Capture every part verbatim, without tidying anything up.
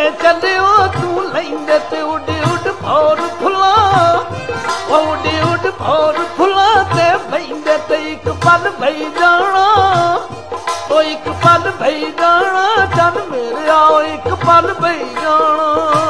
ਚੱਲਿਓ ਤੂੰ ਲੈਂਦੇ ਤੇ ਉੱਡ ਉੱਡ ਭੌਰ ਫੁੱਲਾਂ, ਉਹ ਉੱਡ ਉੱਡ ਭੌਰ ਫੁੱਲਾਂ ਤੇ ਬਹਿੰਦੇ ਤੇ ਇੱਕ ਪਲ ਬਈ ਜਾਣਾ, ਉਹ ਇੱਕ ਪਲ ਬਈ ਜਾਣਾ ਚੰਨ ਮੇਰਿਆ, ਉਹ ਇੱਕ ਪਲ ਬਈ ਜਾਣਾ।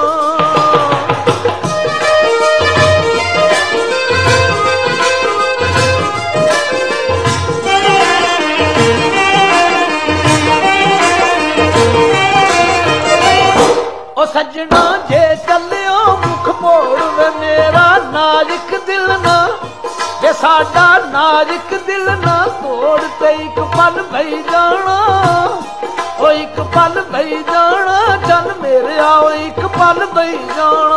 ਸੱਜਣਾ ਜੇ ਚੱਲਿਓ ਮੁਖ ਮੋੜ ਵੇ ਮੇਰਾ ਨਾਜ਼ੁਕ ਦਿਲ ਨਾ, ਵੇ ਸਾਡਾ ਨਾਜ਼ੁਕ ਦਿਲ ਨਾ ਤੋੜ ਤੇ ਇੱਕ ਪਲ ਬਈ ਜਾਣਾ, ਉਹ ਇੱਕ ਪਲ ਬਈ ਜਾਣਾ ਚੰਨ ਮੇਰਿਆ, ਉਹ ਇੱਕ ਪਲ ਬਈ ਜਾਣਾ।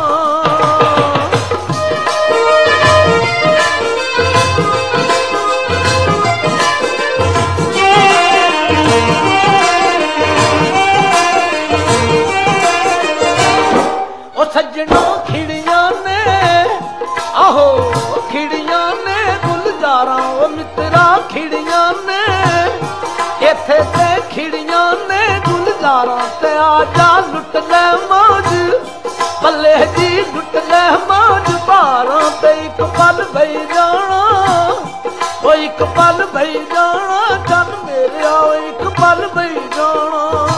ਸੱਜਣੋ ਖਿੜੀਆਂ ਨੇ, ਆਹੋ ਖਿੜੀਆਂ ਨੇ ਗੁਲਜ਼ਾਰਾਂ, ਉਹ ਮਿੱਤਰਾ ਖਿੜੀਆਂ ਨੇ ਇੱਥੇ ਤੇ ਖਿੜੀਆਂ ਨੇ ਗੁਲਜ਼ਾਰਾਂ, ਤੇ ਆ ਜਾ ਲੁੱਟ ਲੈ ਮੌਜ ਬੱਲੇ ਜੀ ਲੁੱਟ ਲੈ ਮੌਜ ਭਾਰਾਂ, ਤੇ ਇੱਕ ਪਲ ਬਈ ਜਾਣਾ, ਉਹ ਇੱਕ ਪਲ ਬਈ ਜਾਣਾ ਚੰਨ ਮੇਰਿਆ, ਉਹ ਇੱਕ ਪਲ ਬਈ ਜਾਣਾ।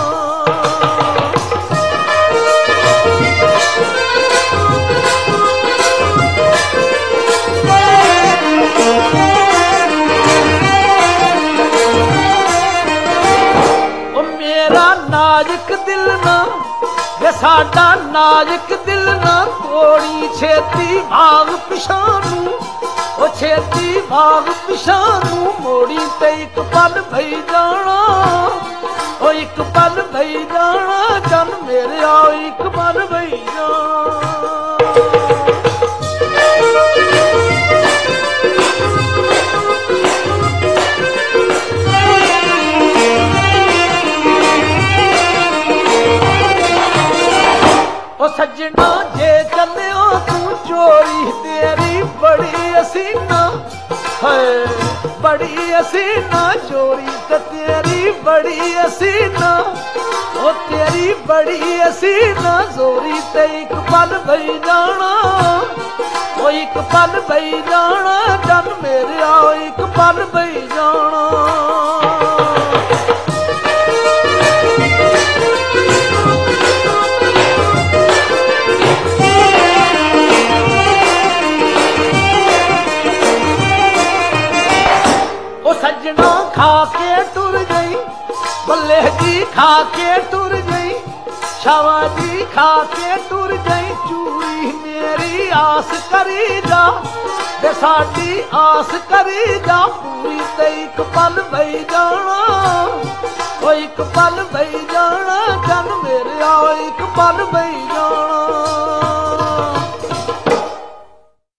ਨਾਜ਼ੁਕ ਦਿਲ ਨਾ ਵੇ ਸਾਡਾ ਨਾਜ਼ੁਕ ਦਿਲ ਨਾ ਤੋੜੀ ਛੇਤੀ ਭਾਗ ਪਿਛਾਂ ਨੂੰ, ਉਹ ਛੇਤੀ ਭਾਗ ਪਿਛਾਂ ਨੂੰ ਮੋੜੀ ਤੇ ਇੱਕ ਪਲ ਬਈ ਜਾਣਾ, ਉਹ ਇੱਕ ਪਲ ਬਈ ਜਾਣਾ ਚੰਨ ਮੇਰਿਆ, ਉਹ ਇੱਕ ਪਲ ਬਈ ਜਾਣਾ। ਉਹ ਸੱਜਣਾ ਜੇ ਚੱਲਿਓ ਤੂੰ ਚੋਰੀ ਤੇਰੀ ਬੜੀ ਹਸੀਨਾ, ਹੈ ਬੜੀ ਹਸੀਨਾ ਚੋਰੀ ਤੇ ਤੇਰੀ ਬੜੀ ਹਸੀਨਾ, ਉਹ ਤੇਰੀ ਬੜੀ ਹਸੀਨਾ ਜ਼ੋਰੀ ਤੇ ਇੱਕ ਪਲ ਬਈ ਜਾਣਾ, ਉਹ ਇੱਕ ਪਲ ਬਈ ਜਾਣਾ ਚੰਨ ਮੇਰਿਆ, ਉਹ ਇੱਕ ਪਲ ਬਈ ਜਾਣਾ। ਸੱਜਣਾ ਖਾ ਕੇ ਟੁਰ ਗਈ ਬੱਲੇ ਜੀ, ਖਾ ਕੇ ਟੁਰ ਗਈ ਸ਼ਾਵਾ ਜੀ, ਖਾ ਕੇ ਟੁਰ ਗਈ ਚੂੜੀ ਮੇਰੀ ਆਸ ਕਰੀ ਜਾ, ਤੇ ਸਾਡੀ ਆਸ ਕਰੀ ਜਾ ਪੂਰੀ, ਤੇ ਇੱਕ ਪਲ ਬਈ ਜਾਣਾ, ਉਹ ਇੱਕ ਪਲ ਬਈ ਜਾਣਾ ਚੰਨ ਮੇਰਿਆ, ਉਹ ਇੱਕ ਪਲ ਬਈ